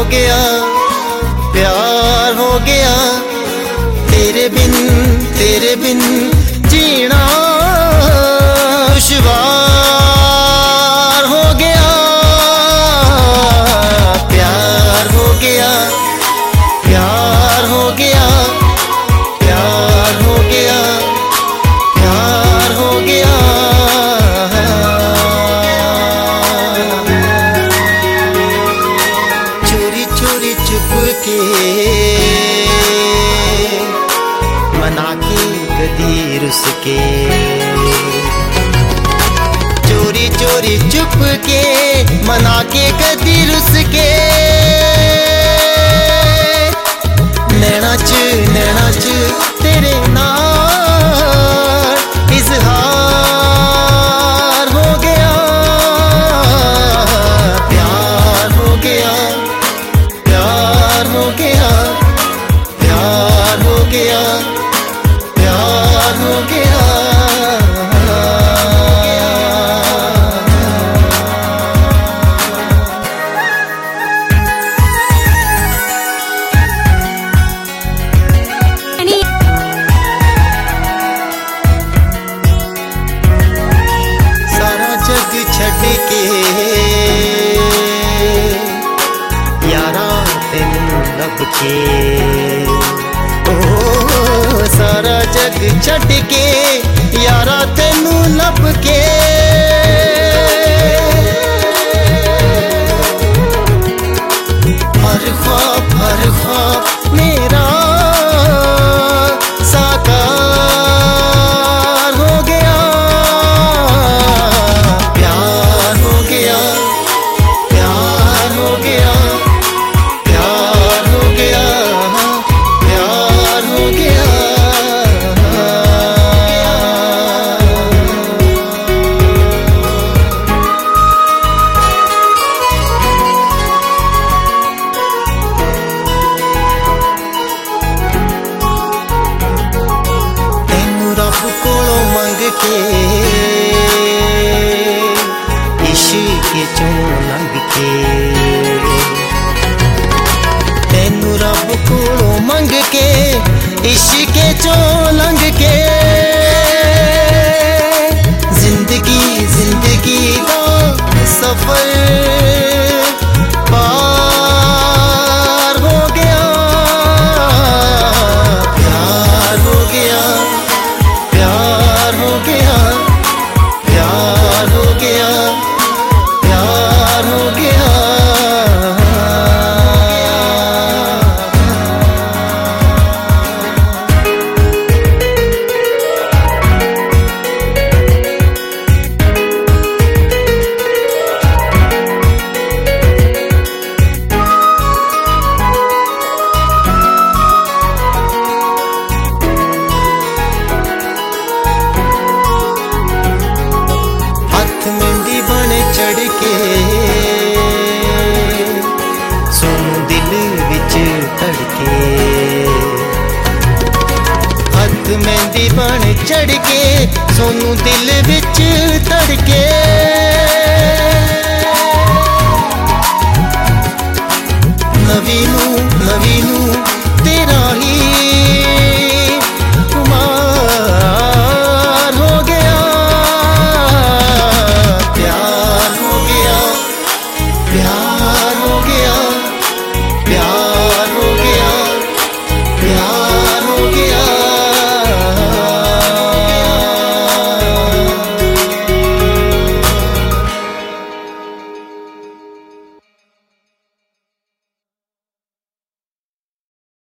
गया, प्यार हो गया। तेरे बिन जीना दुश्वार हो गया। प्यार हो गया, प्यार हो गया, प्यार हो गया, प्यार हो गया। चोरी चोरी चुप के मना के कदी रुस के, चोरी चोरी चुप के मना के कदी रुस के। नैना च तेरे नाल इजहार हो गया। प्यार हो गया, प्यार हो गया, प्यार हो गया, प्यार हो गया। सारा जग छड़ के यारा तेनू लब के, ओ सारा जग छड़ के यारा तेनू लब के। हर ख्वाब मेरा साकार हो गया। प्यार हो गया, प्यार हो गया, प्यार हो गया, प्यार हो गया। रब कोलों मंग के इश्क चों लंघ के, तैनू रब कोलों मंग के इश्क चों लंघ के। जिंदगी दा सफर पार हो गया। प्यार हो गया, प्यार हो गया, प्यार हो गया, प्यार हो गया। मेहंदी बने चढ़ के सोनू दिल विच धड़के, हथ मेहंदी बने चढ़ के सोनू दिल विच धड़के।